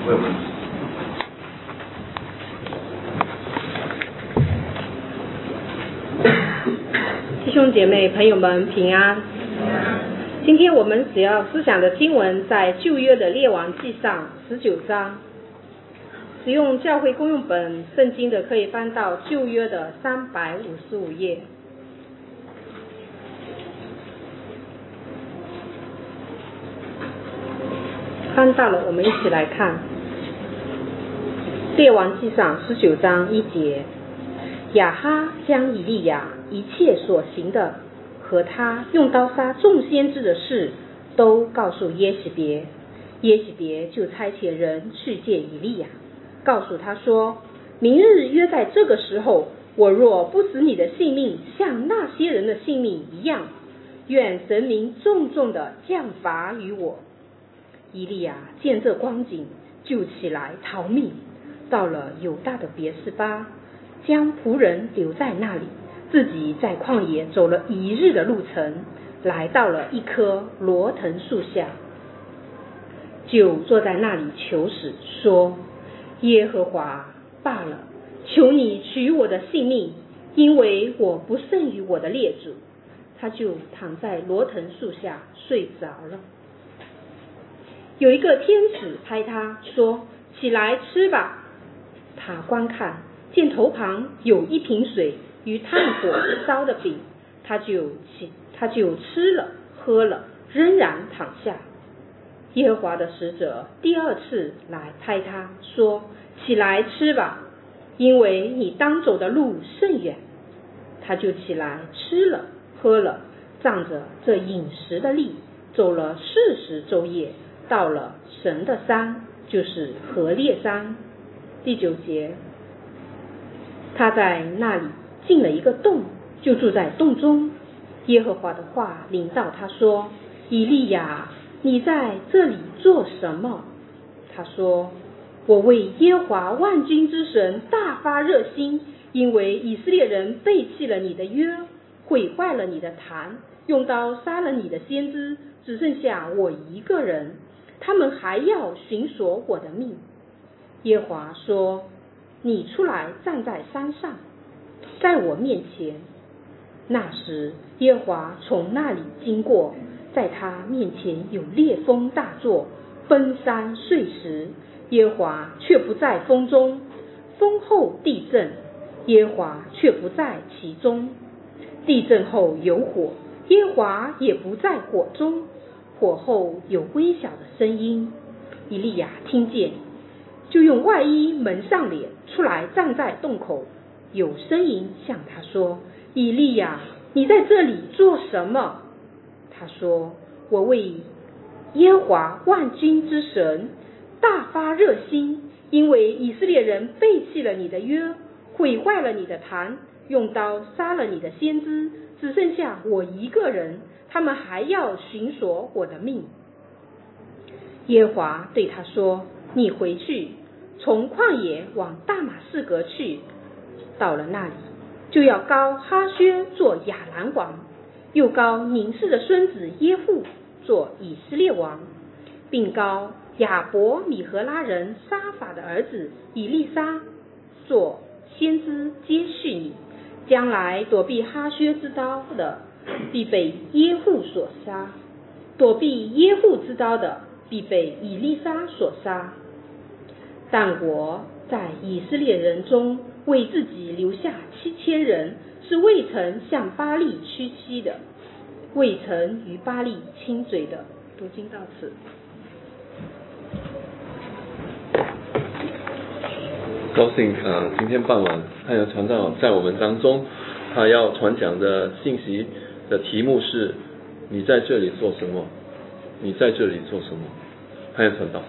为我们。 弟兄姐妹朋友们平安。今天我们主要思想的经文在旧约的列王纪上19章。使用教会公用本圣经的可以翻到旧约的355页。翻到了，我们一起来看列王纪上19章1节。亚哈将以利亚一切所行的和他用刀杀众先知的事都告诉耶洗别，耶洗别就差遣人去见以利亚，告诉他说，明日约在这个时候，我若不使你的性命像那些人的性命一样，愿神明重重的降罚于我。以利亚见这光景，就起来逃命，到了犹大的别是巴，将仆人留在那里，自己在旷野走了1日的路程，来到了一棵罗藤树下，就坐在那里求死，说，耶和华罢了，求你取我的性命，因为我不胜于我的列祖。他就躺在罗藤树下睡着了。有一个天使拍他说，起来吃吧。他观看，见头旁有一瓶水与炭火烧的饼，他就吃了喝了，仍然躺下。耶和华的使者第2次来拍他说，起来吃吧，因为你当走的路甚远。他就起来吃了喝了，仗着这饮食的力，走了40昼夜，到了神的山，就是何烈山。第9节，他在那里进了一个洞，就住在洞中。耶和华的话临到他说，以利亚，你在这里做什么？他说，我为耶和华万军之神大发热心，因为以色列人背弃了你的约，毁坏了你的坛，用刀杀了你的先知，只剩下我一个人，他们还要寻索我的命。耶和华说，你出来站在山上，在我面前。那时耶和华从那里经过，在他面前有烈风大作，分山碎石，耶和华却不在风中。风后地震，耶和华却不在其中。地震后有火，耶和华也不在火中。火后有微小的声音，以利亚听见，就用外衣蒙上脸，出来站在洞口。有声音向他说，以利亚，你在这里做什么？他说，我为耶和华万军之神大发热心，因为以色列人背弃了你的约，毁坏了你的坛，用刀杀了你的先知，只剩下我一个人，他们还要寻索我的命。耶和华对他说，你回去，从旷野往大马士革去，到了那里，就要膏哈薛做亚兰王，又膏宁示的孙子耶户做以色列王，并膏亚伯米和拉人沙法的儿子以利沙做先知接续你。将来躲避哈薛之刀的，必被耶户所杀；躲避耶户之刀的，必被以利沙所杀。但我在以色列人中为自己留下7000人，是未曾向巴力屈膝的，未曾与巴力亲嘴的。读经到此。 高兴今天傍晚太阳传道在我们当中，他要传讲的信息的题目是，你在这里做什么？你在这里做什么？太阳传道。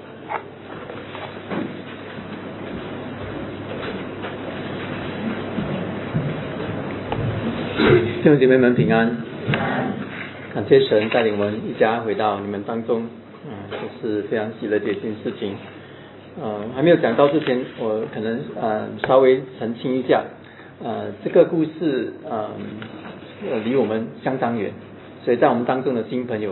弟兄姐妹们平安，感谢神带领我们一家回到你们当中，这是非常喜乐的一件事情。还没有讲到之前，我可能稍微澄清一下，这个故事离我们相当远，所以在我们当中的新朋友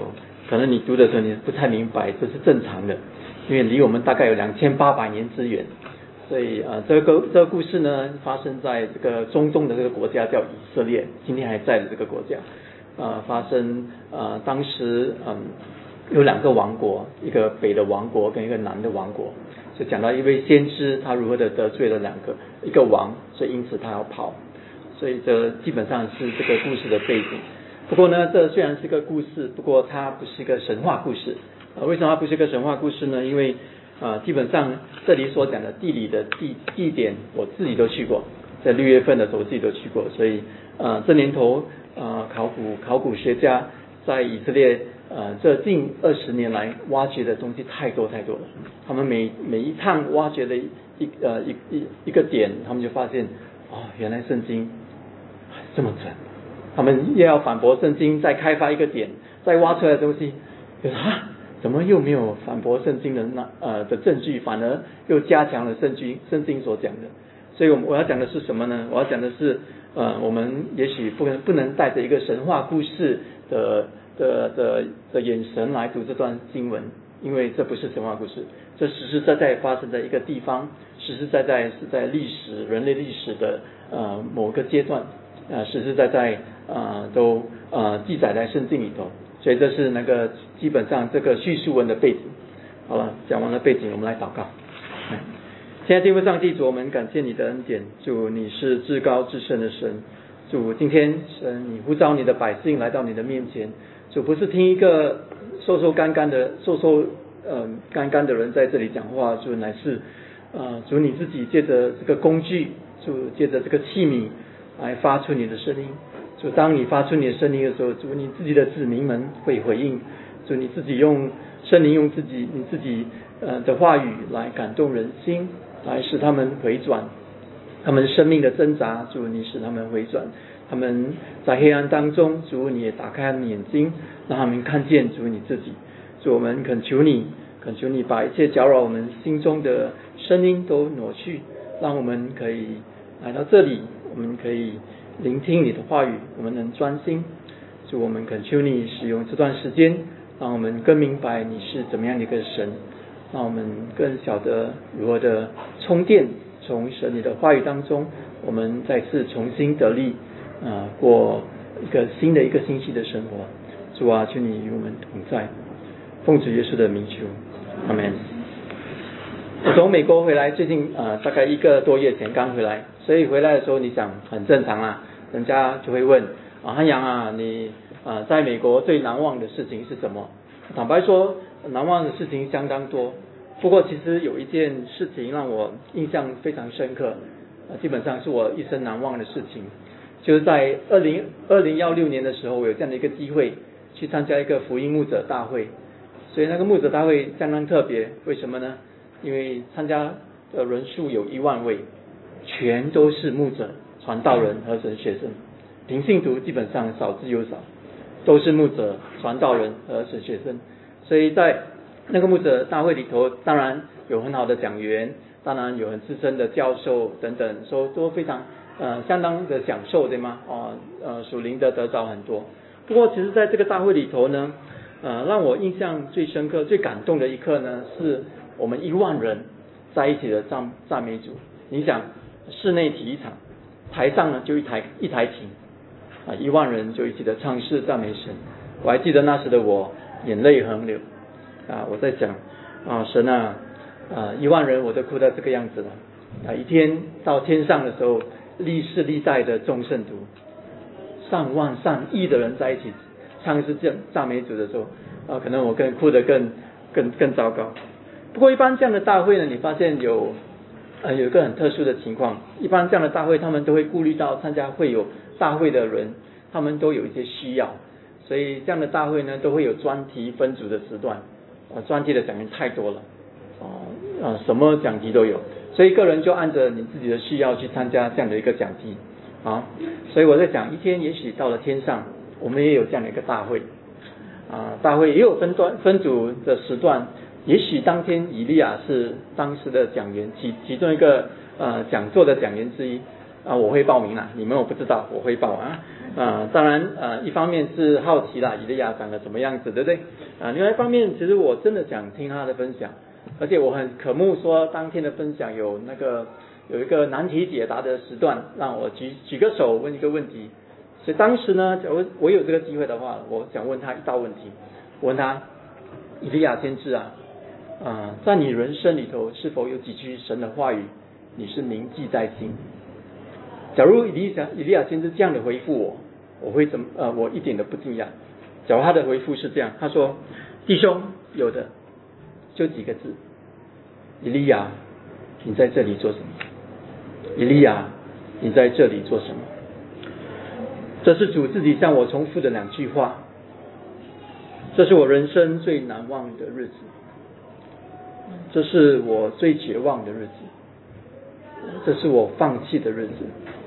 可能你读的时候你不太明白，这是正常的，因为离我们大概有2800年之远。所以这个故事呢，发生在这个中东的这个国家叫以色列，今天还在的这个国家。发生当时有2个王国，一个北的王国跟一个南的王国，就讲到一位先知他如何的得罪了一个王，所以因此他要跑，所以这基本上是这个故事的背景。不过呢，这虽然是个故事，不过它不是一个神话故事。为什么它不是一个神话故事呢？因为基本上这里所讲的地理的地点我自己都去过，在6月份的时候我自己都去过，所以这年头考古学家在以色列这近20年来挖掘的东西太多了。他们每一趟挖掘的一个点，他们就发现原来圣经这么准。他们要反驳圣经，再开发一个点，再挖出来的东西，怎么又没有反驳圣经的证据，反而又加强了圣经所讲的。所以我要讲的是什么呢？我要讲的是我们也许不能带着一个神话故事的眼神来读这段经文，因为这不是神话故事，这实实在在发生在一个地方，实实在在是在人类历史的某个阶段，实实在在都记载在圣经里头。所以这是那个基本上这个叙述文的背景。好了，讲完了背景，我们来祷告。现在天父上帝，主，我们感谢你的恩典，主，你是至高至圣的神，主，今天神你呼召你的百姓来到你的面前，主，不是听一个瘦干干的人在这里讲话，主，乃是主你自己借着这个工具，主借着这个器皿来发出你的声音。主，当你发出你的声音的时候，主，你自己的子民们会回应，主，你自己圣灵用你自己的话语来感动人心，来使他们回转，他们生命的挣扎，主，你使他们回转，他们在黑暗当中，主，你也打开他们眼睛，让他们看见主你自己。主，我们恳求你把一切搅扰我们心中的声音都挪去，让我们可以来到这里，我们可以聆听你的话语，我们能专心。主，我们恳求你使用这段时间，让我们更明白你是怎么样的一个神，让我们更晓得如何的充电，从神你的话语当中，我们再次重新得力，过一个新的星期的生活。主啊，求你与我们同在，奉主耶稣的名求，阿们。我从美国回来，最近大概1个多月前刚回来，所以回来的时候你想很正常啦，人家就会问汉阳啊，你在美国最难忘的事情是什么？坦白说，难忘的事情相当多，不过其实有一件事情让我印象非常深刻，基本上是我一生难忘的事情，就是在2016年的时候，我有这样的一个机会去参加一个福音牧者大会。所以那个牧者大会相当特别，为什么呢？因为参加的人数有1万位，全都是牧者、传道人和神学生，平信徒基本上少之又少，都是牧者、传道人和神学生。所以在那个牧者大会里头，当然有很好的讲员，当然有很资深的教授等等，都非常相当的享受，对吗？属灵的得着很多。不过其实在这个大会里头呢，让我印象最深刻、最感动的一刻呢，是我们1万人在一起的赞美主。你想，室内体育场，台上呢就一台琴，1万人就一起的唱诗赞美神。我还记得那时的我眼泪横流我在想神1万人我都哭到这个样子了一天到天上的时候，历世历代的众圣徒，上万上亿的人在一起唱诗赞美主的时候可能我哭得更糟糕。不过一般这样的大会呢，你发现有一个很特殊的情况，一般这样的大会他们都会顾虑到参加大会的人，他们都有一些需要，所以这样的大会呢都会有专题分组的时段，专题的讲员太多了什么讲题都有，所以个人就按着你自己的需要去参加这样的一个讲题所以我在想，一天也许到了天上，我们也有这样的一个大会大会也有分组的时段，也许当天以利亚是当时的讲员，其中一个讲座的讲员之一我会报名啦，你们我不知道，我会报当然一方面是好奇啦，以利亚长得什么样子，对不对？另外一方面，其实我真的想听他的分享，而且我很渴慕说当天的分享有一个难题解答的时段，让我举个手问一个问题。所以当时呢，假如我有这个机会的话，我想问他一道问题，我问他，以利亚先知在你人生里头是否有几句神的话语你是铭记在心？假如以利亚先知这样的回复我会我一点都不惊讶。假如他的回复是这样，他说：弟兄，有的，就几个字，以利亚，你在这里做什么？以利亚，你在这里做什么？这是主自己向我重复的2句话。这是我人生最难忘的日子，这是我最绝望的日子，这是我放弃的日子，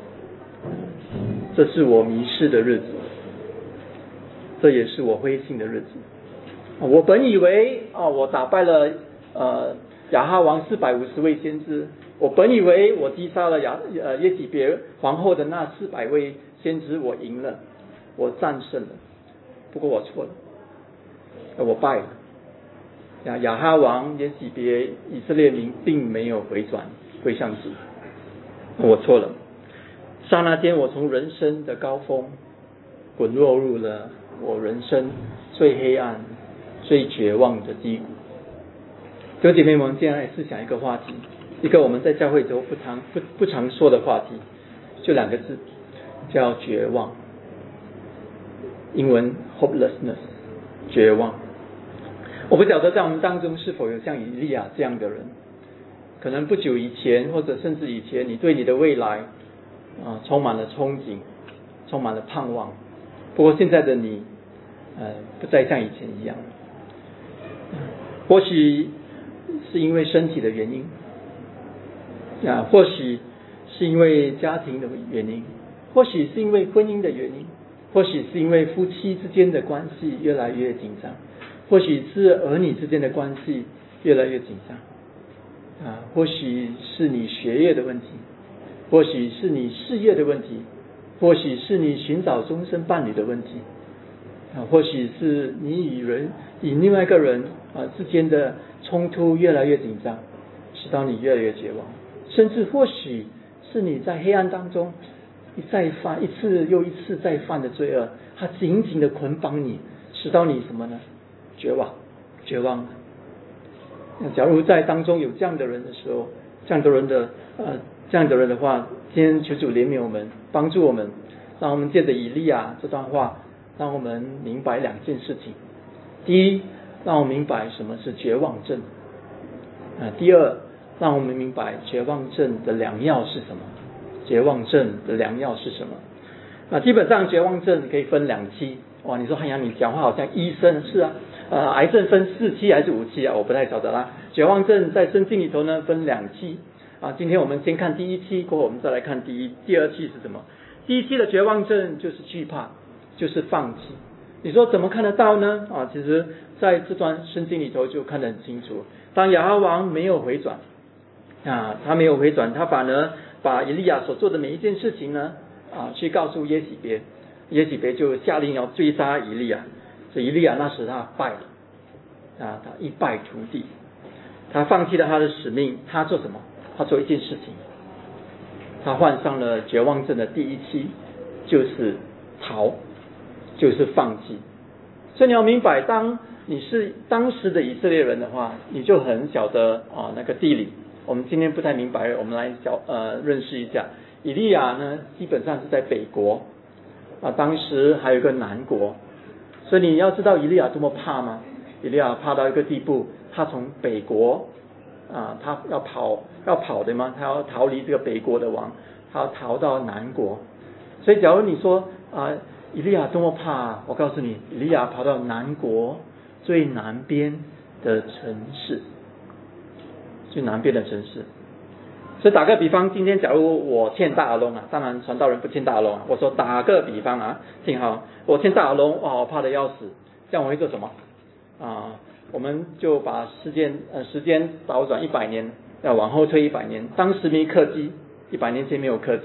这是我迷失的日子，这也是我灰心的日子。我本以为我打败了亚哈王450位先知，我本以为我击杀了耶洗别皇后的那400位先知，我赢了，我战胜了。不过我错了，我败了。亚哈王、耶洗别、以色列民并没有回转归向主，我错了。刹那间，我从人生的高峰滚落入了我人生最黑暗、最绝望的低谷。弟兄姐妹们，接下来思想一个话题，一个我们在教会中不常说的话题，就2个字，叫绝望。英文 hopelessness， 绝望。我不晓得在我们当中是否有像以利亚这样的人，可能不久以前或者甚至以前，你对你的未来充满了憧憬，充满了盼望，不过现在的你不再像以前一样。或许是因为身体的原因，或许是因为家庭的原因，或许是因为婚姻的原因，或许是因为夫妻之间的关系越来越紧张，或许是儿女之间的关系越来越紧张，或许是你学业的问题，或许是你事业的问题，或许是你寻找终身伴侣的问题，或许是你与另外一个人之间的冲突越来越紧张，使到你越来越绝望，甚至或许是你在黑暗当中一次又一次再犯的罪恶，它紧紧的捆绑你，使到你什么呢？绝望。假如在当中有这样的人的时候，这样的人的话，今天求主怜悯我们，帮助我们，让我们借着以利亚这段话，让我们明白2件事情。第一，让我们明白什么是绝望症。第二，让我们明白绝望症的良药是什么。绝望症的良药是什么？基本上绝望症可以分2期。你说你讲话好像医生。是癌症分4期还是5期我不太晓得啦。绝望症在圣经里头呢分2期今天我们先看第1期，过后我们再来看第2期是什么。第1期的绝望症就是惧怕，就是放弃。你说怎么看得到呢？其实在这段圣经里头就看得很清楚。当亚哈王没有回转他没有回转，他反而把以利亚所做的每一件事情呢去告诉耶洗别，耶洗别就下令要追杀以利亚。所以以利亚那时他败了他一败涂地，他放弃了他的使命。他做什么？他做一件事情，他患上了绝望症的第1期，就是逃，就是放弃。所以你要明白，当你是当时的以色列人的话，你就很晓得那个地理。我们今天不太明白，我们来认识一下。以利亚呢，基本上是在北国当时还有一个南国。所以你要知道以利亚多么怕吗？以利亚怕到一个地步，他从北国他要跑的吗？他要逃离这个北国的王，他要逃到南国。所以假如你说以利亚多么怕，我告诉你，以利亚跑到南国最南边的城市，最南边的城市。所以打个比方，今天假如我欠大耳窿当然传道人不欠大耳窿我说打个比方听好，我欠大耳窿我怕得要死，这样我会做什么我们就把时间倒转100年，要往后推100年。当时没客机，100年前没有客机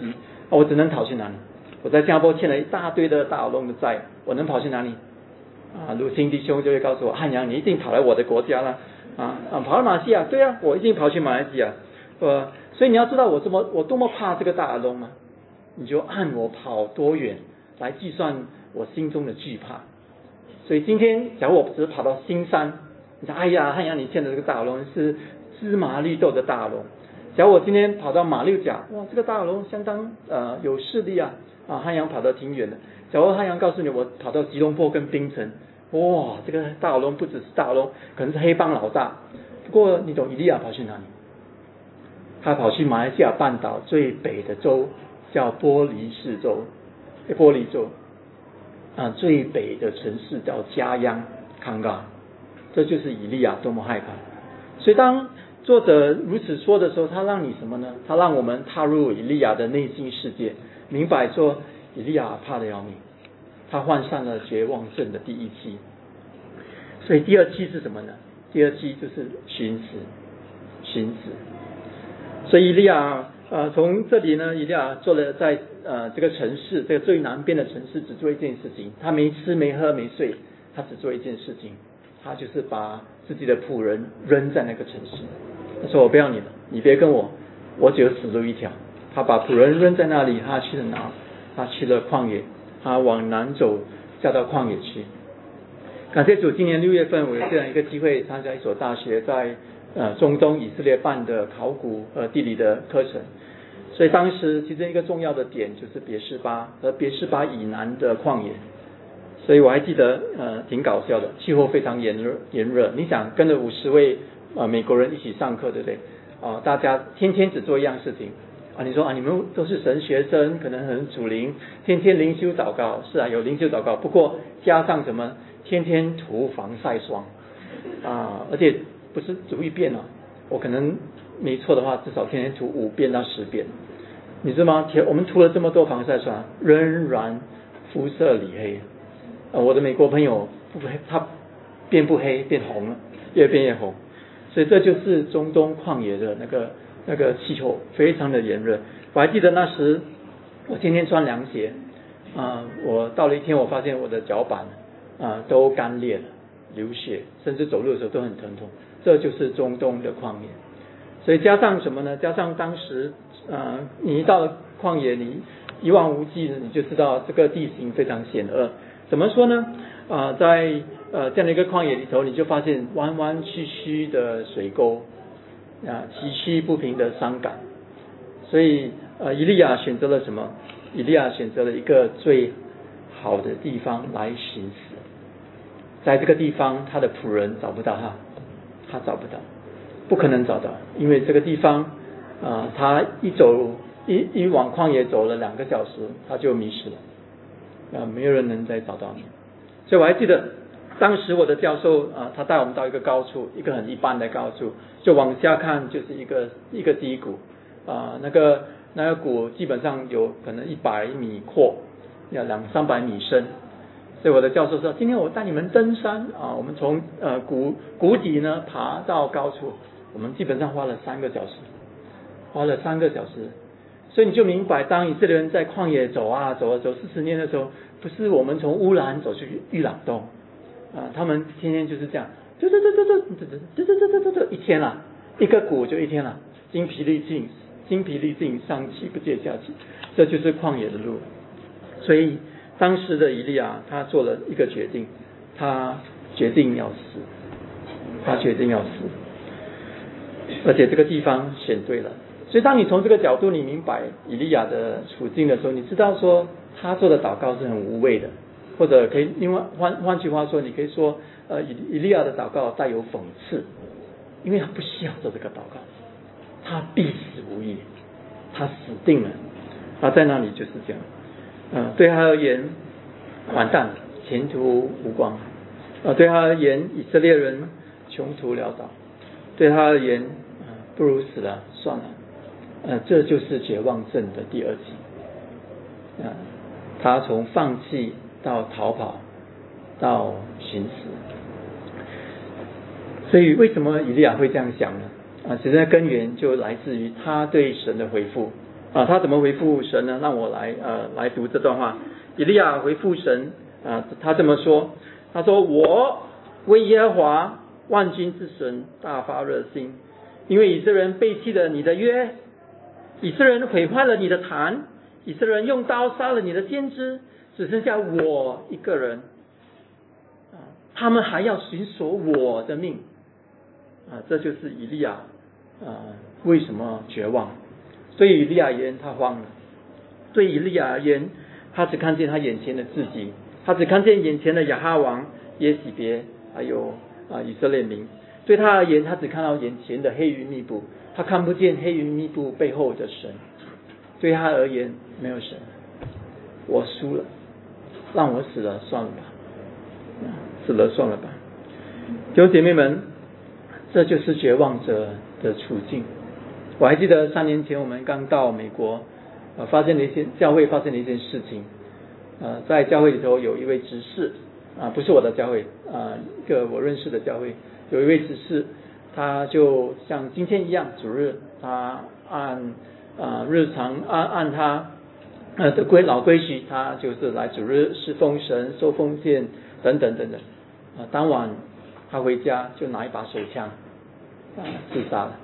我只能跑去哪里？我在新加坡欠了一大堆的大耳窿的债，我能跑去哪里？鲁钦弟兄就会告诉我，汉阳你一定跑来我的国家了，跑到马来西亚，对啊，我一定跑去马来西亚，所以你要知道我多么怕这个大耳窿吗？你就按我跑多远来计算我心中的惧怕。所以今天假如我只是跑到新山，你说哎呀汉阳你欠的这个大耳窿是芝麻绿豆的大耳窿，假如我今天跑到马六甲，哇这个大耳窿相当有势力啊，汉阳跑得挺远的。假如汉阳告诉你我跑到吉隆坡跟槟城，哇这个大耳窿不只是大耳窿，可能是黑帮老大。不过你懂以利亚跑去哪里？他跑去马来西亚半岛最北的州叫玻璃州，最北的城市叫加央康嘎，这就是以利亚多么害怕。所以当作者如此说的时候，他让你什么呢？他让我们踏入以利亚的内心世界，明白说以利亚怕得要命，他患上了绝望症的第一期。所以第二期是什么呢？第二期就是寻死。所以以利亚从这里呢，以利亚做了在这个城市，这个最南边的城市，只做一件事情，他没吃没喝没睡，他只做一件事情，他就是把自己的仆人扔在那个城市。他说我不要你了，你别跟我只有死路一条。他把仆人扔在那里，他去了哪？他去了旷野，他往南走，下到旷野去。感谢主，今年6月份我有这样一个机会参加一所大学在中东以色列办的考古地理的课程，所以当时其中一个重要的点就是别是巴和别是巴以南的旷野。所以我还记得挺搞笑的，气候非常炎热，你想跟着50位美国人一起上课，对不对？大家天天只做一样事情你说你们都是神学生，可能很属灵，天天灵修祷告，是有灵修祷告，不过加上什么天天涂防晒霜而且不是涂1遍我可能没错的话至少天天涂5遍到10遍，你知道吗？我们涂了这么多防晒霜，仍然肤色里黑我的美国朋友不黑，他变不黑变红了，越变越红。所以这就是中东旷野的那个气候非常的炎热。我还记得那时我天天穿凉鞋我到了一天我发现我的脚板都干裂了，流血，甚至走路的时候都很疼痛。这就是中东的旷野。所以加上什么呢？加上当时你一到了旷野，你一望无际的，你就知道这个地形非常险恶。怎么说呢？在这样的一个旷野里头，你就发现弯弯曲曲的水沟崎岖不平的山岗。所以以利亚选择了什么？以利亚选择了一个最好的地方来寻死。在这个地方他的仆人找不到他找不到，不可能找到，因为这个地方他一往旷野走了2个小时他就迷失了没有人能再找到你。所以我还记得当时我的教授他带我们到一个高处，一个很一般的高处，就往下看就是一个低谷那个谷基本上有可能100米阔，要200-300米深。所以我的教授说，今天我带你们登山我们从谷底呢爬到高处，我们基本上花了3个小时。所以你就明白，当以色列人在旷野走40年的时候，不是我们从乌兰走去玉朗洞他们天天就是这样走一天了，一个谷就一天了，精疲力尽，上气不接下气，这就是旷野的路。所以当时的以利亚他做了一个决定，他决定要死，而且这个地方选对了。所以当你从这个角度你明白以利亚的处境的时候，你知道说他做的祷告是很无谓的，或者可以另外换句话说，你可以说以利亚的祷告带有讽刺，因为他不需要做这个祷告，他必死无疑，他死定了，他在那里就是这样对他而言完蛋了，前途无光对他而言以色列人穷途潦倒，对他而言不如死了算了这就是绝望症的第2期他从放弃到逃跑到寻死。所以为什么以利亚会这样想呢其实根源就来自于他对神的回复， 他怎么回复神呢？让我来读这段话。以利亚回复神他这么说，他说：我为耶和华万军之神大发热心，因为以色列人背弃了你的约，以色列人毁坏了你的坛，以色列人用刀杀了你的先知，只剩下我一个人，他们还要寻索我的命。这就是以利亚为什么绝望。对以利亚而言，他慌了。对以利亚而言，他只看见他眼前的自己，他只看见眼前的亚哈王、耶洗别还有以色列民。对他而言，他只看到眼前的黑云密布，他看不见黑云密布背后的神。对他而言，没有神，我输了，让我死了算了吧，死了算了吧。弟兄姐妹们，这就是绝望者的处境。我还记得3年前我们刚到美国，教会发生了一件事情。在教会里头有一位执事，不是我的教会，一个我认识的教会，有一位执事，他就像今天一样，主日他按日常按他的老规矩，他就是来主日侍奉神、收奉献等等等等。当晚他回家就拿一把手枪自杀了。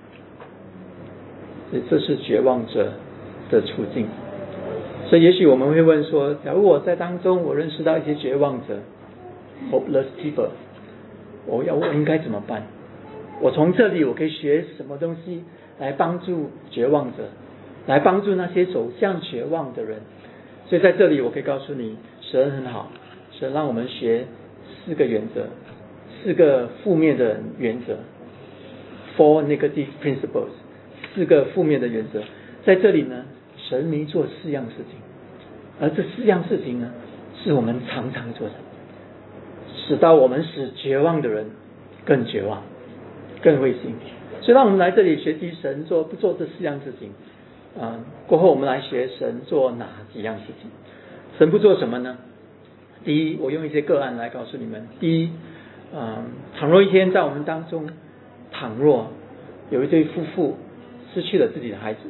这是绝望者的处境。所以也许我们会问说，假如我在当中我认识到一些绝望者 hopeless people， 我应该怎么办？我从这里我可以学什么东西来帮助绝望者，来帮助那些走向绝望的人？所以在这里我可以告诉你，神很好，神让我们学4个原则，4个负面的原则 ，4 negative principles， 4个负面的原则。在这里呢，神没做4样事情，而这4样事情呢，是我们常常做的，使到我们使绝望的人更绝望、更灰心。所以让我们来这里学习神不做这4样事情。过后我们来学神做哪几样事情。神不做什么呢？第一，我用一些个案来告诉你们。第一，倘若一天在我们当中，倘若有一对夫妇失去了自己的孩子，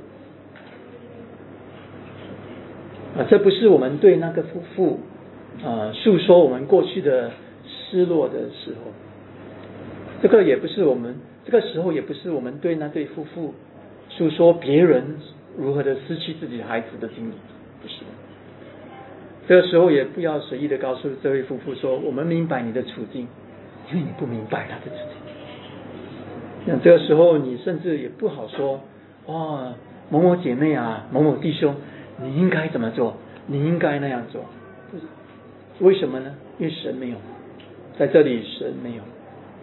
这不是我们对那个夫妇诉说我们过去的失落的时候，这个时候也不是我们对那对夫妇诉说别人如何的失去自己的孩子的经历，不是的。这个时候也不要随意的告诉这位夫妇说，我们明白你的处境，因为你不明白他的处境。那这个时候你甚至也不好说，某某姐妹某某弟兄，你应该怎么做，你应该那样做。为什么呢？因为神没有，在这里神没有。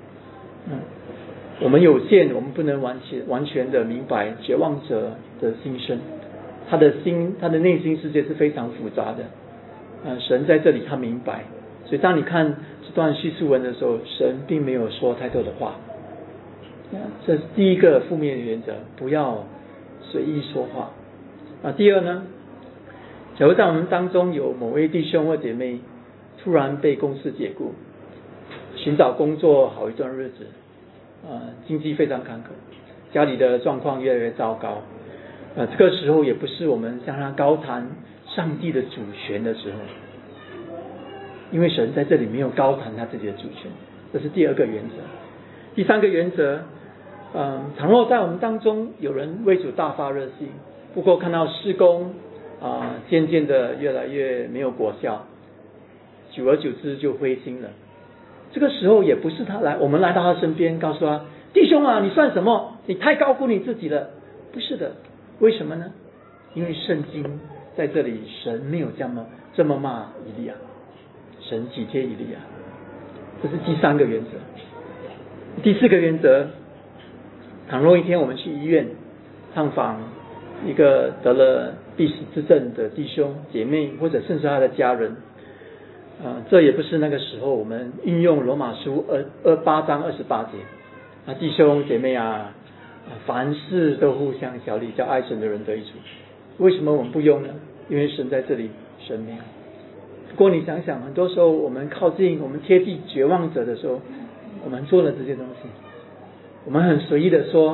我们有限，我们不能完全的明白绝望者的心声，他的内心世界是非常复杂的。神在这里他明白，所以当你看这段叙述文的时候，神并没有说太多的话。这是第一个负面的原则，不要随意说话。第二呢，假如在我们当中有某位弟兄或姐妹突然被公司解雇，寻找工作好一段日子，经济非常坎坷，家里的状况越来越糟糕，这个时候也不是我们向他高谈上帝的主权的时候，因为神在这里没有高谈他自己的主权。这是第二个原则。第三个原则，倘若在我们当中有人为主大发热心，不过看到事工渐渐的越来越没有果效，久而久之就灰心了。这个时候也不是我们来到他身边告诉他，弟兄你算什么？你太高估你自己了。不是的。为什么呢？因为圣经在这里神没有这么骂以利亚，神体贴以利亚。这是第三个原则。第四个原则，倘若一天我们去医院探访一个得了必死之症的弟兄姐妹，或者甚至他的家人，这也不是那个时候我们运用罗马书8章28节，弟兄姐妹凡事都互相效力，叫爱神的人得益处。为什么我们不用呢？因为神在这里，神没有。不过你想想，很多时候我们靠近、我们贴近绝望者的时候，我们做了这些东西，我们很随意的说，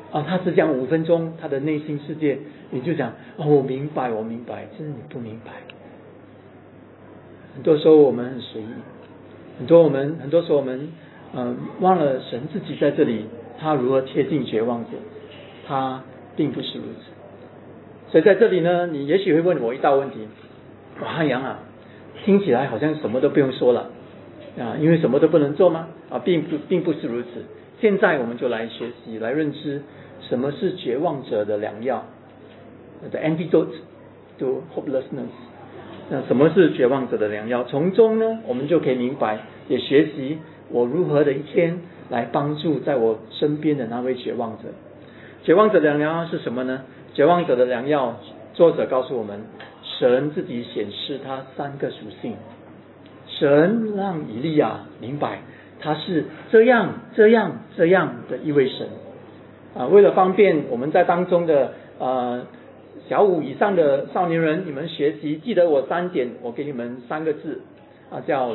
他只讲5分钟他的内心世界，你就讲我明白，其实你不明白。很多时候我们很随意，很多时候我们忘了神自己在这里，他如何贴近绝望者，他并不是如此。所以在这里呢，你也许会问我一道问题：汉阳啊，听起来好像什么都不用说了因为什么都不能做吗？并不是如此。现在我们就来学习，来认知什么是绝望者的良药 ，the antidote to hopelessness。什么是绝望者的良药？从中呢，我们就可以明白，也学习我如何的一天来帮助在我身边的那位绝望者。绝望者的良药是什么呢？绝望者的良药，作者告诉我们，神自己显示他3个属性。神让以利亚明白，他是这样的一位神为了方便我们在当中的小5以上的少年人，你们学习记得我3点，我给你们3个字叫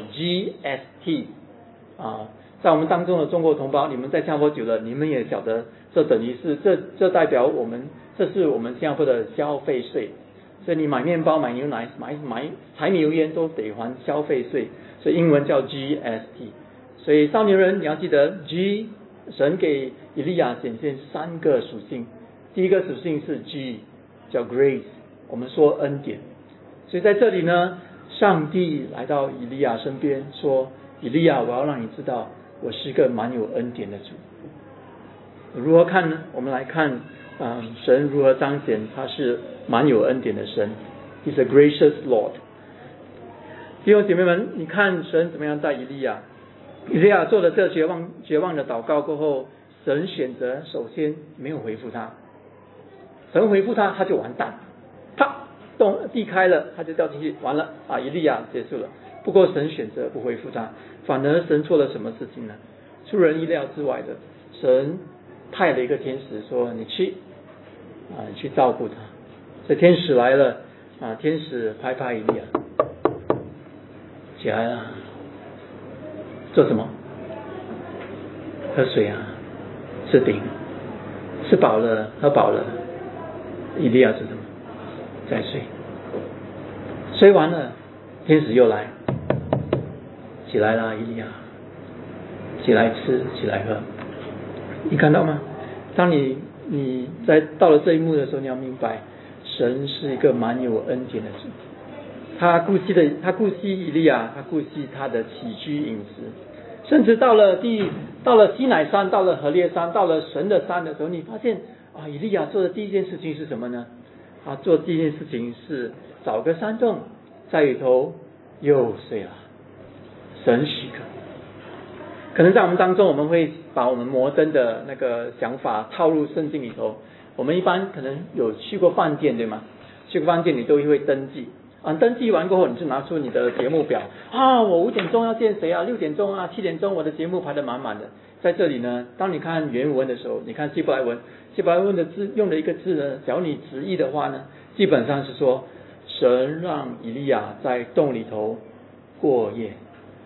GST 在我们当中的中国同胞，你们在新加坡久了，你们也晓得，这等于是这代表我们，这是我们新加坡的消费税。所以你买面包、买牛奶、买柴米油盐都得还消费税，所以英文叫 GST。所以少年人你要记得 G， 神给以利亚显现3个属性。第一个属性是 G， 叫 Grace， 我们说恩典。所以在这里呢，上帝来到以利亚身边说，以利亚，我要让你知道我是一个蛮有恩典的主。如何看呢？我们来看神如何彰显他是蛮有恩典的神。 He's a gracious Lord。 弟兄姐妹们，你看神怎么样在以利亚做了这绝望的祷告过后，神选择首先没有回复他。神回复他，他就完蛋，地开了，他就掉进去，完了以利亚结束了。不过神选择不回复他，反而神做了什么事情呢？出人意料之外的，神派了一个天使说，你去照顾他。所以天使来了天使拍拍以利亚，起来了，做什么？喝水吃饼，吃饱了，喝饱了。以利亚是什么？在睡。睡完了，天使又来，起来啦，以利亚，起来吃，起来喝。你看到吗？当你到了这一幕的时候，你要明白，神是一个蛮有恩典的主。他顾惜以利亚，他顾惜他的起居饮食，甚至到了西乃山，到了何烈山，到了神的山的时候，你发现以利亚做的第一件事情是什么呢？做第一件事情是找个山洞，在里头又睡了。神许可。可能在我们当中，我们会把我们摩登的那个想法套入圣经里头。我们一般可能有去过饭店，对吗？去过饭店你都会登记登记完过后，你就拿出你的节目表我5点钟要见谁6点钟7点钟我的节目排得满满的。在这里呢，当你看原文的时候，你看希伯来文的字用的一个字呢，假如你直译的话呢，基本上是说神让以利亚在洞里头过夜。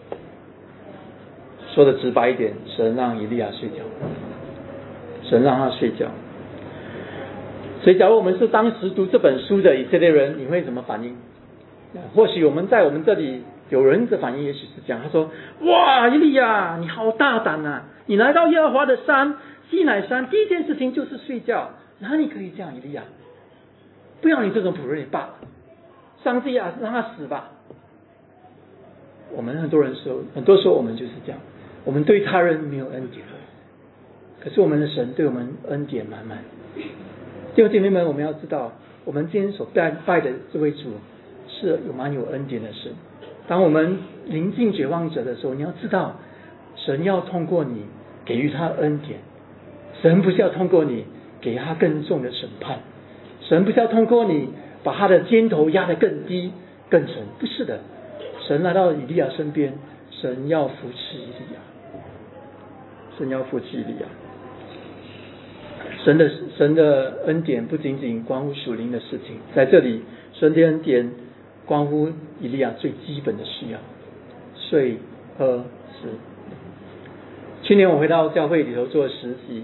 说的直白一点，神让以利亚睡觉，神让他睡觉。所以假如我们是当时读这本书的以色列人，你会怎么反应？或许我们这里有人的反应也许是这样，他说，哇，以利亚你好大胆你来到耶和华的山西乃山，第一件事情就是睡觉，哪里可以这样？以利亚，不要你这种仆人也罢了，上帝让他死吧。我们很多时候我们就是这样，我们对他人没有恩典，可是我们的神对我们恩典满满。弟兄姐妹们，我们要知道，我们今天所拜的这位主是蛮有恩典的神。当我们临近绝望者的时候，你要知道，神要通过你给予他恩典。神不是要通过你给他更重的审判，神不是要通过你把他的肩头压得更低更沉，不是的。神来到以利亚身边，神要扶持以利亚，神要扶持以利亚。神的恩典不仅仅关乎属灵的事情，在这里神的恩典关乎以利亚最基本的需要，睡喝吃。去年我回到教会里头做实习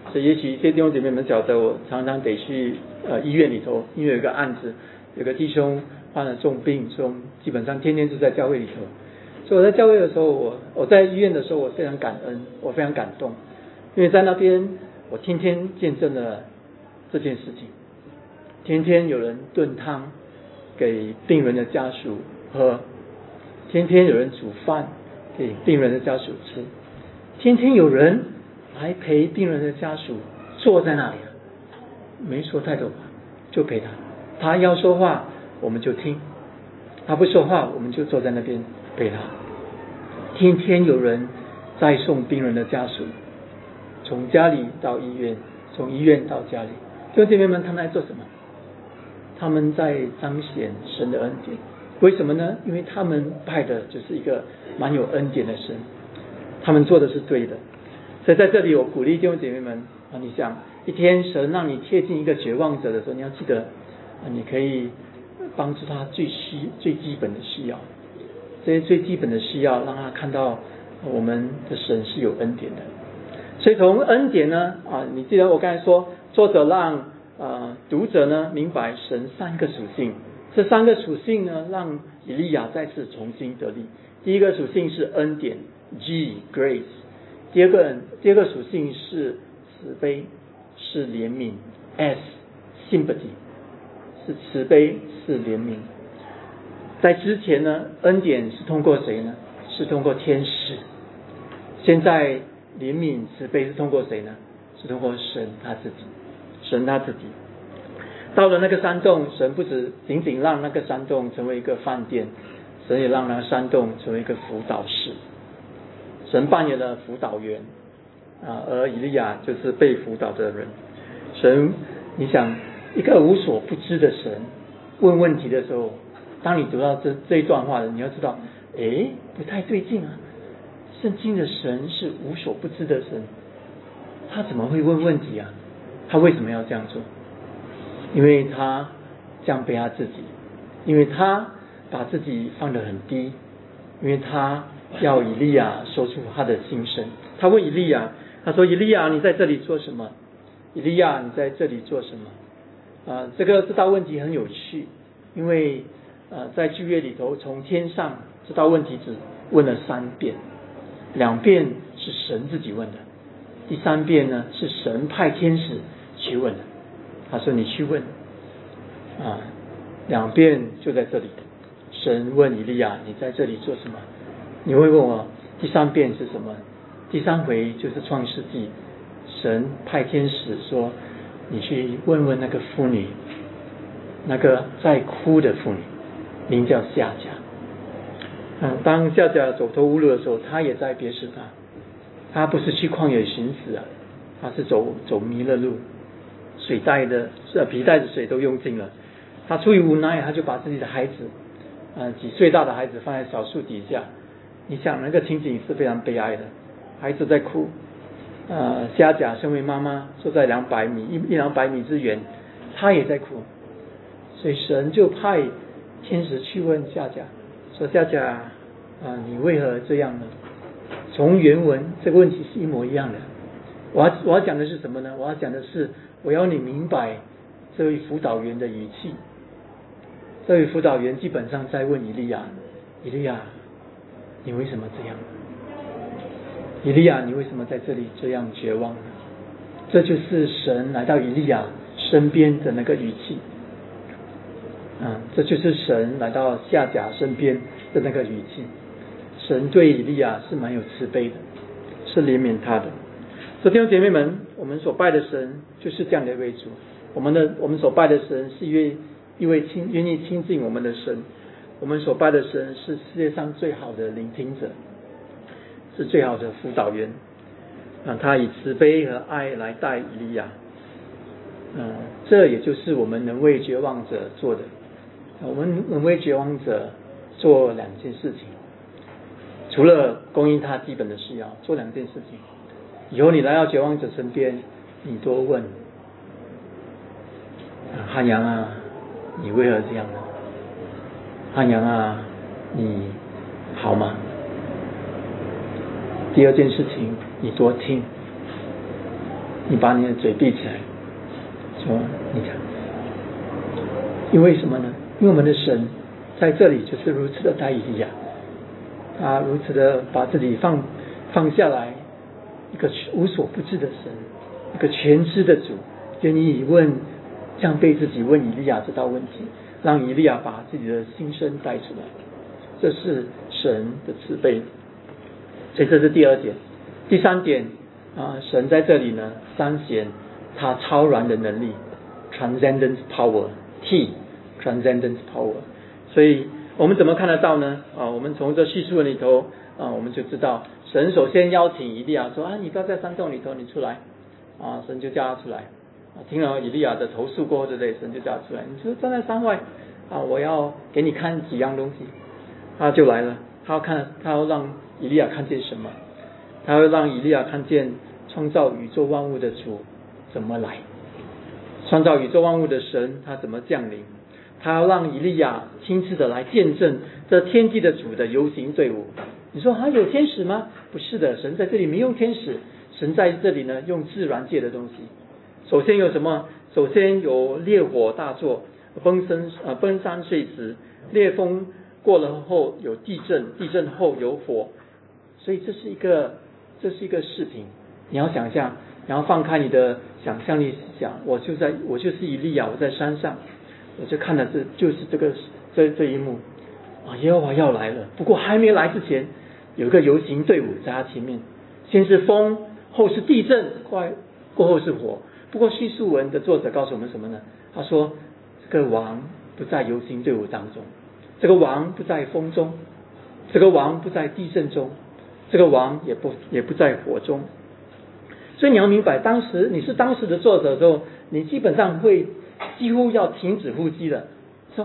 所以也许一些弟兄姐妹们晓得，我常常得去医院里头，因为有一个案子，有个弟兄患了重病，所以我们基本上天天就在教会里头。所以我在教会的时候，我在医院的时候，我非常感恩，我非常感动，因为在那边我天天见证了这件事情，天天有人炖汤给病人的家属喝，天天有人煮饭给病人的家属吃，天天有人来陪病人的家属坐在那里，没说太多话就陪他，他要说话我们就听，他不说话我们就坐在那边陪他。天天有人载送病人的家属从家里到医院，从医院到家里。弟兄姐妹们，他们在做什么？他们在彰显神的恩典。为什么呢？因为他们拜的就是一个蛮有恩典的神，他们做的是对的。所以在这里我鼓励弟兄姐妹们你想一天神让你贴近一个绝望者的时候，你要记得你可以帮助他最基本的需要，这些最基本的需要让他看到我们的神是有恩典的。所以从恩典呢你记得我刚才说，作者让读者呢明白神三个属性，这三个属性呢让以利亚再次重新得力。第一个属性是恩典 G Grace， 第二个属性是慈悲，是怜悯 S Sympathy， 是慈悲，是怜悯。在之前呢，恩典是通过谁呢？是通过天使。现在怜悯慈悲是通过谁呢？是通过神他自己。神他自己到了那个山洞，神不止仅仅让那个山洞成为一个饭店，神也让那个山洞成为一个辅导室。神扮演了辅导员而以利亚就是被辅导的人。神，你想一个无所不知的神问问题的时候，当你读到这一段话的，你要知道不太对劲啊。圣经的神是无所不知的神，他怎么会问问题啊？他为什么要这样做？因为他降卑他自己，因为他把自己放得很低，因为他要以利亚说出他的心声。他问以利亚，他说：以利亚，你在这里做什么？以利亚，你在这里做什么？这道问题很有趣，因为在旧约里头，从天上这道问题只问了3遍，2遍是神自己问的，第3遍呢是神派天使去问的。他说你去问2遍就在这里。神问以利亚，你在这里做什么？你会问我第3遍是什么？第3回就是创世纪，神派天使说你去问问那个妇女，那个在哭的妇女，名叫夏甲。当夏甲走投无路的时候，他也在别是他不是去旷野寻死他是走迷了路，皮带的水都用尽了，他出于无奈，他就把自己的孩子几岁大的孩子放在小树底下。你想那个情景是非常悲哀的，孩子在哭，夏甲身为妈妈坐在200米之远，她也在哭。所以神就派天使去问夏甲，说夏甲你为何这样呢？从原文这个问题是一模一样的。我要讲的是什么呢？我要讲的是我要你明白这位辅导员的语气。这位辅导员基本上在问以利亚，以利亚你为什么这样？以利亚你为什么在这里这样绝望呢？这就是神来到以利亚身边的那个语气这就是神来到夏甲身边的那个语气。神对以利亚是蛮有慈悲的，是怜悯他的。所以弟兄姐妹们，我们所拜的神就是这样的一位主。我们所拜的神是一位愿意亲近我们的神。我们所拜的神是世界上最好的聆听者，是最好的辅导员他以慈悲和爱来带以利亚这也就是我们能为绝望者做的。我们能为绝望者做2件事情，除了供应他基本的需要，做2件事情。以后你来到绝望者身边，你多问汉阳你为何这样呢？汉阳你好吗？第2件事情，你多听。 你把你的嘴闭起来，说你讲。因为什么呢？因为我们的神在这里就是如此的待以利亚，他如此的把自己放下来，一个无所不知的神，一个全知的主，愿意降卑自己问以利亚这道问题，让以利亚把自己的心声带出来，这是神的慈悲。所以这是第二点。第三点神在这里呢彰显他超然的能力 transcendent power T transcendent power。 所以我们怎么看得到呢？我们从这叙述里头我们就知道神首先邀请以利亚说你不要在山洞里头，你出来神就叫他出来听了以利亚的投诉过后，对不对？神就叫他出来，你就站在山外我要给你看几样东西。他就来了，他要让以利亚看见什么？他会让以利亚看见创造宇宙万物的主怎么来，创造宇宙万物的神他怎么降临。他要让以利亚亲自的来见证这天地的主的游行队伍。你说有天使吗？不是的，神在这里没用天使，神在这里呢用自然界的东西。首先有什么？首先有烈火大作，崩山碎石，烈风过了后有地震，地震后有火。所以这是一个视频，你要想象，然后放开你的想象力想，我就是以利亚，我在山上，我就看了就是这一幕耶和华要来了。不过还没来之前，有一个游行队伍在他前面，先是风，后是地震，过后是火。不过叙述文的作者告诉我们什么呢？他说这个王不在游行队伍当中，这个王不在风中，这个王不在地震中，这个王也不在火中。所以你要明白，你是当时的作者的时候，你基本上会几乎要停止呼吸了，说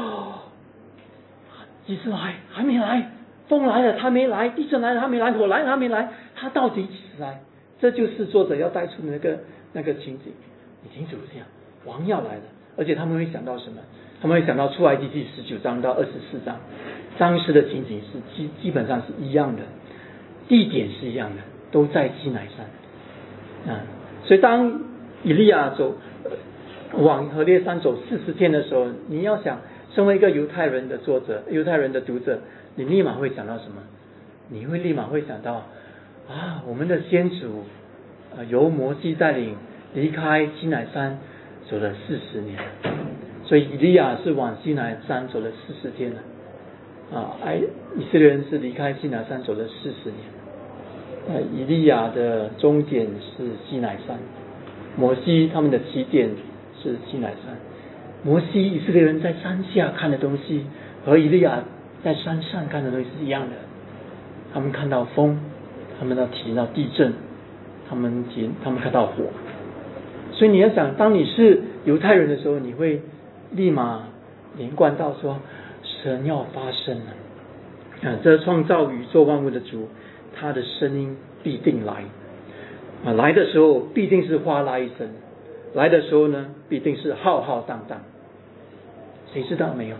几时来？还没来。风来了他没来，地震来了他没来，火来了他没来，他到底几时来？这就是作者要带出的那个情景。你清楚这样，王要来了。而且他们会想到什么？他们会想到出埃及记19章到24章，当时的情景是基本上是一样的，地点是一样的，都在西乃山所以当以利亚往何烈山走40天的时候，你要想身为一个犹太人的读者，你立马会想到什么？你会立马会想到我们的先祖由摩西带领离开西乃山走了40年，所以以利亚是往西乃山走了40天了以色列人是离开西乃山走了40年。以利亚的终点是西乃山，摩西他们的起点是西乃山。摩西以色列人在山下看的东西和以利亚在山上看的东西是一样的，他们看到风，他们体到地震，他们看到火。所以你要想，当你是犹太人的时候，你会立马连贯到说神要发声了这创造宇宙万物的主，他的声音必定来来的时候必定是哗啦一声，来的时候呢必定是浩浩荡荡。谁知道没有？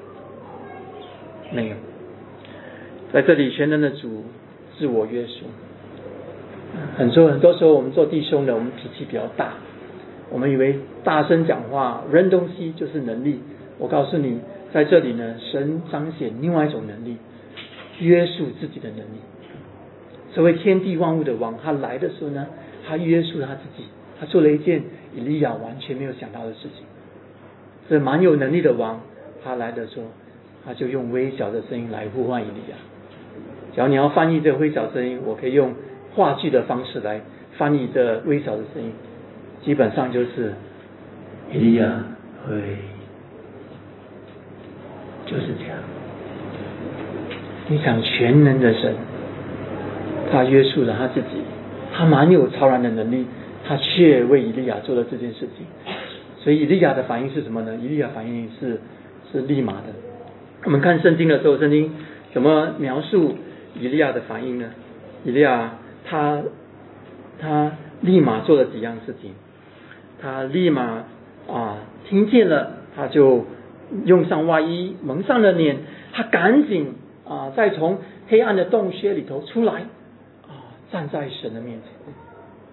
没有。在这里全能的主自我约束。很多时候我们做弟兄的，我们脾气比较大，我们以为大声讲话扔东西就是能力。我告诉你，在这里呢，神彰显另外一种能力，约束自己的能力。所谓天地万物的王，他来的时候呢，他约束他自己，他做了一件以利亚完全没有想到的事情。这蛮有能力的王，他来的时候，他就用微小的声音来呼唤以利亚。只要你要翻译这微小声音，我可以用话剧的方式来翻译这微小的声音，基本上就是以利亚会，就是这样。你想全能的神，他约束了他自己，他蛮有超然的能力，他却为以利亚做了这件事情。所以以利亚的反应是什么呢？以利亚反应是立马的。我们看圣经的时候，圣经怎么描述以利亚的反应呢？以利亚他立马做了几样事情。他立马听见了，他就用上外衣，蒙上了脸，他赶紧再从黑暗的洞穴里头出来站在神的面前。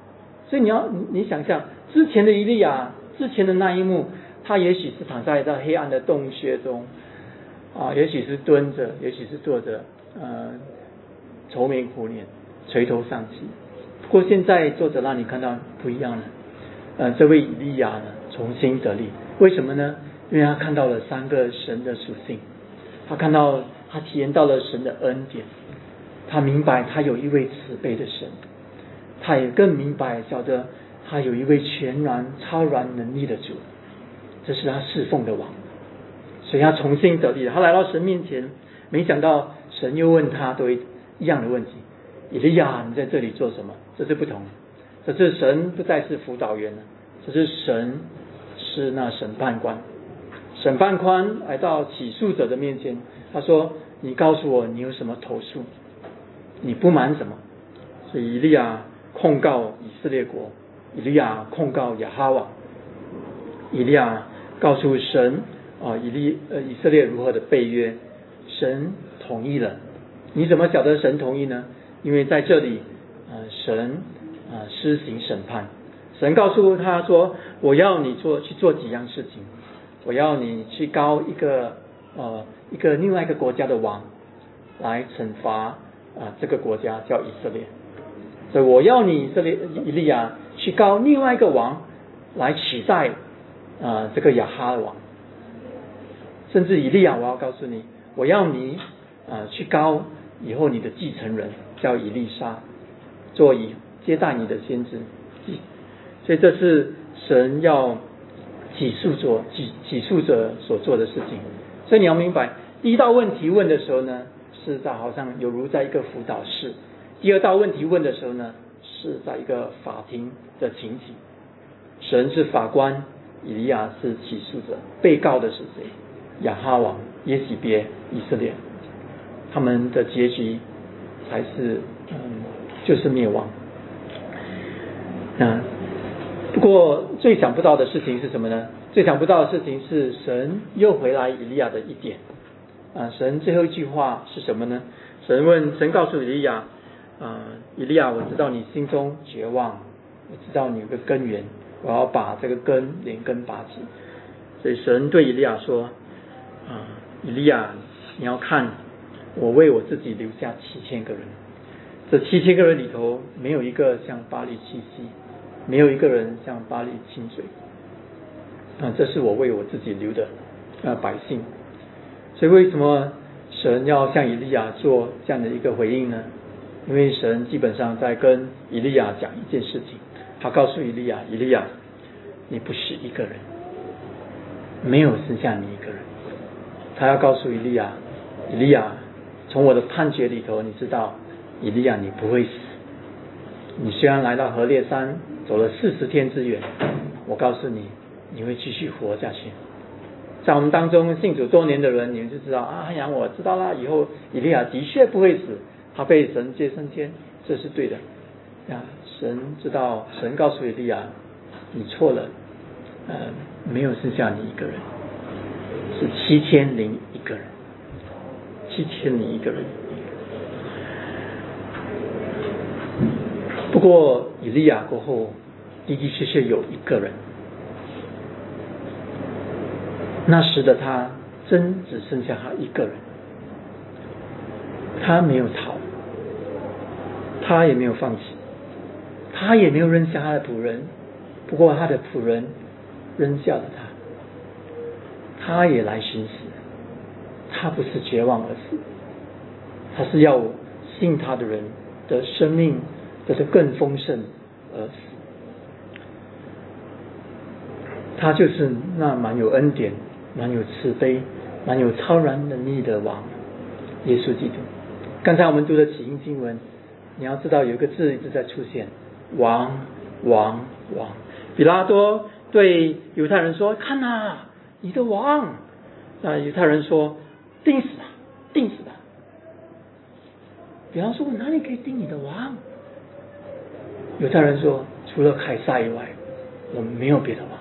所以你想象之前的以利亚，之前的那一幕，他也许是躺在这黑暗的洞穴中也许是蹲着，也许是坐着，愁眉苦脸，垂头丧气。不过现在作者让你看到不一样了，这位以利亚呢重新得力，为什么呢？因为他看到了3个神的属性，他体验到了神的恩典，他明白他有一位慈悲的神，他也更明白晓得他有一位全然超然能力的主，这是他侍奉的王，所以他重新得力了。他来到神面前，没想到神又问他都一样的问题：以利亚，你在这里做什么？这是不同，这是神不再是辅导员了，这是神是那审判官。审判官来到起诉者的面前，他说：你告诉我你有什么投诉，你不满什么？所以以利亚控告以色列国，以利亚控告亚哈王，以利亚告诉神以色列如何的背约，神同意了。你怎么晓得神同意呢？因为在这里神施行审判，神告诉他说：我要你去做几样事情，我要你去膏一个另外一个国家的王来惩罚这个国家叫以色列。所以我要你以利亚去膏另外一个王来取代这个亚哈王。甚至以利亚，我要告诉你，我要你去膏以后你的继承人叫以利沙，做接待你的先知。所以这是神要起诉者所做的事情。所以你要明白，第一道问题问的时候呢，是在好像有如在一个辅导室；第二道问题问的时候呢，是在一个法庭的情景。神是法官，以利亚是起诉者，被告的是谁？亚哈王、耶洗别、以色列，他们的结局才是就是灭亡。不过最想不到的事情是什么呢？最想不到的事情是神又回来以利亚的一点。神最后一句话是什么呢？神告诉以利亚，以利亚，我知道你心中绝望，我知道你有个根源，我要把这个连根拔起。所以神对以利亚说，以利亚，你要看，我为我自己留下7000个人，这7000个人里头没有一个像巴力七夕，没有一个人像巴力亲嘴，这是我为我自己留的百姓。所以为什么神要向以利亚做这样的一个回应呢？因为神基本上在跟以利亚讲一件事情，他告诉以利亚，你不是一个人，没有剩下你一个人。他要告诉以利亚，从我的判决里头，你知道，以利亚你不会死。你虽然来到何烈山走了40天之远，我告诉你，你会继续活下去。在我们当中信主多年的人，你们就知道我知道了，以后以利亚的确不会死，他被神接升天，这是对的。神知道，神告诉以利亚，你错了，没有剩下你一个人，是7001个人，7001个人。不过以利亚过后的的确确有一个人，那时的他真只剩下他一个人，他没有逃，他也没有放弃，他也没有扔下他的仆人，不过他的仆人扔下了他也来寻死，他不是绝望而死，他是要信他的人的生命得到更丰盛而死。他就是那满有恩典、满有慈悲、满有超然能力的王，耶稣基督。刚才我们读的起因经文，你要知道有一个字一直在出现，王王王。比拉多对犹太人说，看啊，你的王。犹太人说，钉死吧，钉死吧。比拉多说，我哪里可以钉你的王？犹太人说，除了凯撒以外，我们没有别的王。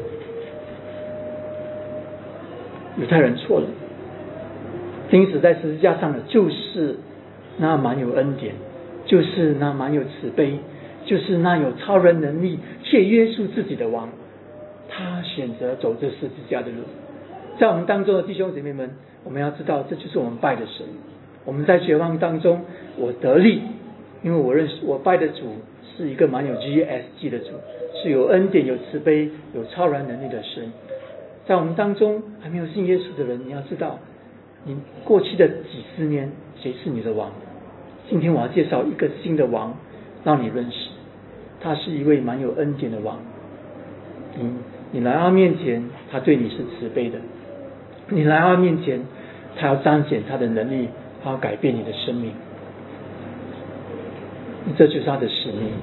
犹太人错了，钉死在十字架上的就是那满有恩典，就是那满有慈悲， 就是那有超人能力却约束自己的王，他选择走这十字架的路。在我们当中的弟兄姐妹们，我们要知道，这就是我们拜的神。我们在绝望当中，我得力，因为我认识我拜的主是一个蛮有 GSG 的主，是有恩典、有慈悲、有超然能力的神。在我们当中还没有信耶稣的人，你要知道，你过去的几十年谁是你的王？今天我要介绍一个新的王让你认识，他是一位蛮有恩典的王。你来到他面前，他对你是慈悲的，你来到他面前，他要彰显他的能力，他要改变你的生命，这就是他的使命。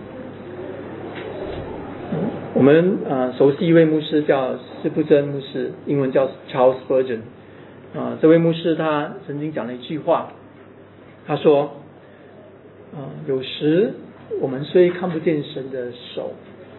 我们熟悉一位牧师叫斯布真牧师，英文叫 Charles Spurgeon。这位牧师他曾经讲了一句话，他说有时我们虽看不见神的手，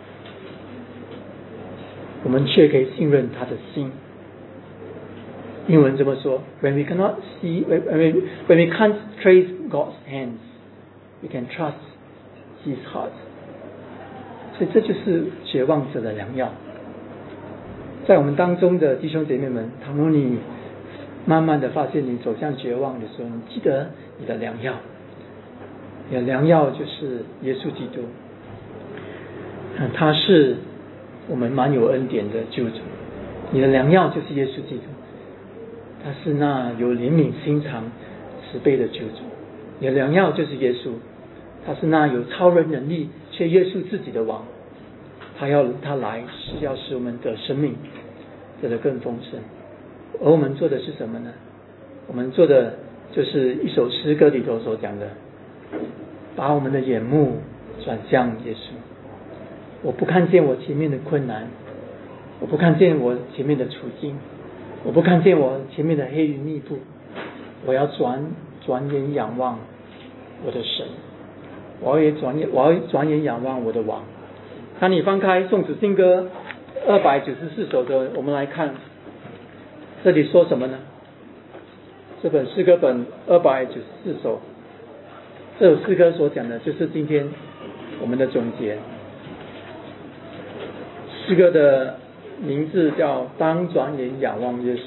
我们却可以信任他的心。英文这么说 when we can't trace God's hands, we can trust His heart。 所以这就是绝望者的良药。在我们当中的弟兄姐妹们，倘若你慢慢的发现你走向绝望的时候，你记得你的良药，你的良药就是耶稣基督。他是我们蛮有恩典的救主，你的良药就是耶稣基督，他是那有怜悯心肠慈悲的救主。你的良药就是耶稣，他是那有超人能力却约束自己的王。他来是要使我们的生命得得更丰盛。而我们做的是什么呢？我们做的就是一首诗歌里头所讲的，把我们的眼目转向耶稣。我不看见我前面的困难，我不看见我前面的处境，我不看见我前面的黑云密布，我要转眼仰望我的神，我要转眼仰望我的王。当你翻开颂主新歌294首的，我们来看这里说什么呢？这本诗歌本294首，这首诗歌所讲的就是今天我们的总结。诗歌的名字叫当转眼仰望耶稣。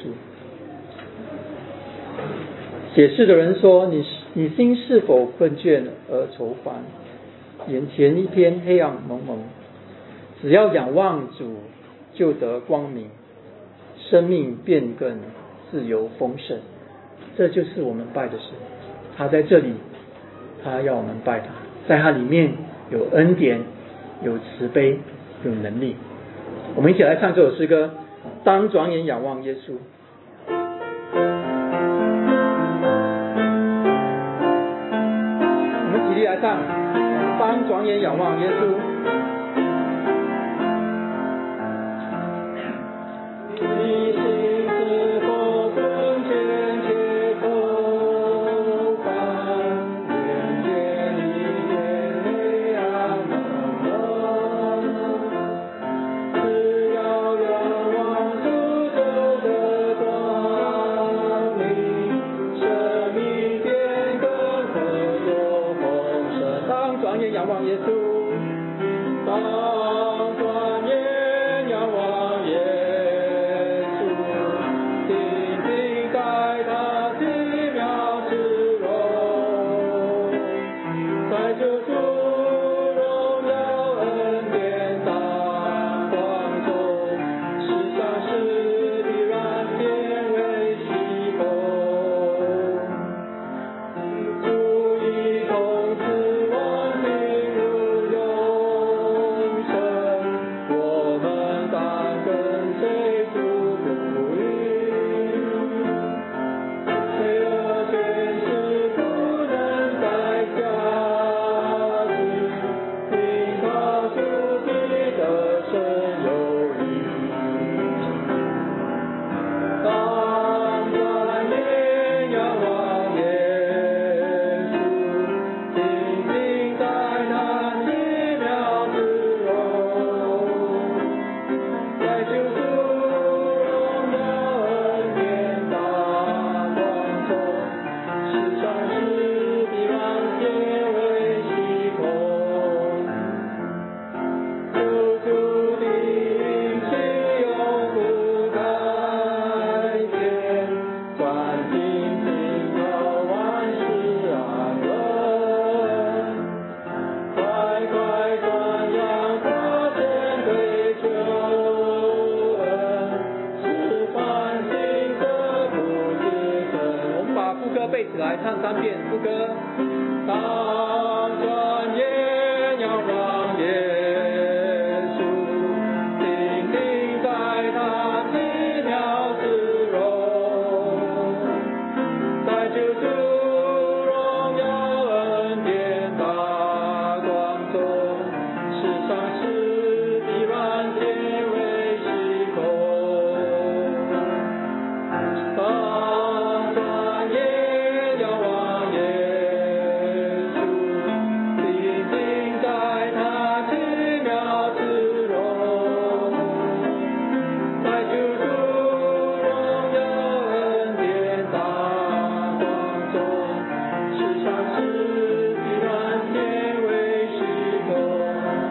写诗的人说，你心是否困倦而愁烦，眼前一片黑暗蒙蒙，只要仰望主就得光明，生命变更自由丰盛。这就是我们拜的神，他在这里，他要我们拜他，在他里面有恩典，有慈悲，有能力。我们一起来唱这首诗歌，当转眼仰望耶稣。我们起立来唱，当转眼仰望耶稣。当来唱3遍副歌。当转眼仰望耶稣，定睛在他奇妙慈容，在救主荣耀恩典大光中，世上事必然变为虚空。当转眼仰望耶稣，定睛在他奇妙慈容，在救主荣耀恩典大光中，世上事必然变为虚空。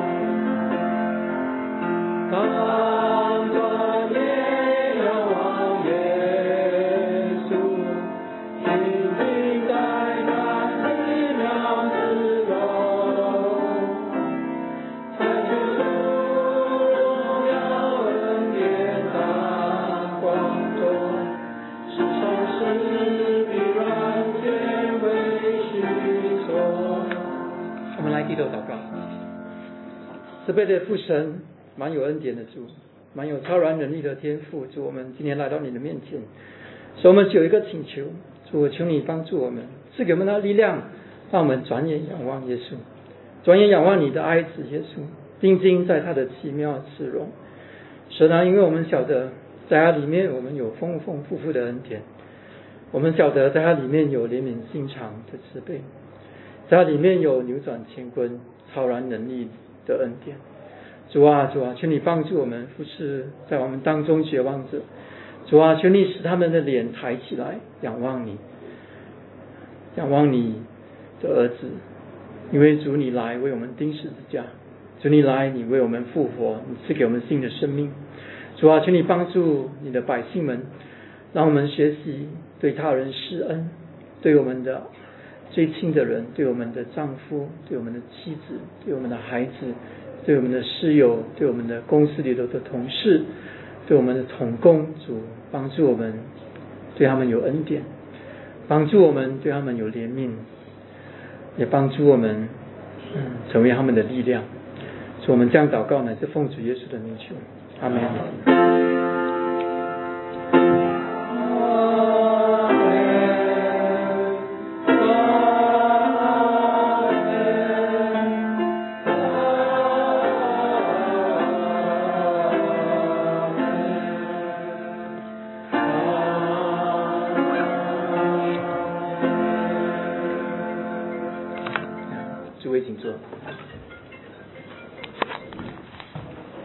当转眼仰望耶稣，定睛在他奇妙慈容，在救主荣耀恩典大光中，世上事必然变为虚空。我们来低头祷告。慈悲的父神，满有恩典的主，满有超然能力的天父，主，我们今天来到你的面前，所以我们只有一个请求，主，我求你帮助我们，赐给我们的力量，让我们转眼仰望耶稣，转眼仰望你的爱子耶稣，定睛在他的奇妙慈容。神啊，因为我们晓得在他里面我们有丰丰富富的恩典，我们晓得在他里面有怜悯心肠的慈悲，在他里面有扭转乾坤超然能力的恩典。主啊，主啊，求你帮助我们服侍在我们当中绝望者。主啊，求你使他们的脸抬起来，仰望你，仰望你的儿子。因为主你来为我们钉十字架，主你来，你为我们复活，你赐给我们新的生命。主啊，求你帮助你的百姓们，让我们学习对他人施恩，对我们的最亲的人，对我们的丈夫，对我们的妻子，对我们的孩子，对我们的室友，对我们的公司里头的同事，对我们的同工，主帮助我们对他们有恩典，帮助我们对他们有怜悯，也帮助我们成为他们的力量。主，我们这样祷告乃是奉主耶稣的名求，阿们。诸位请坐。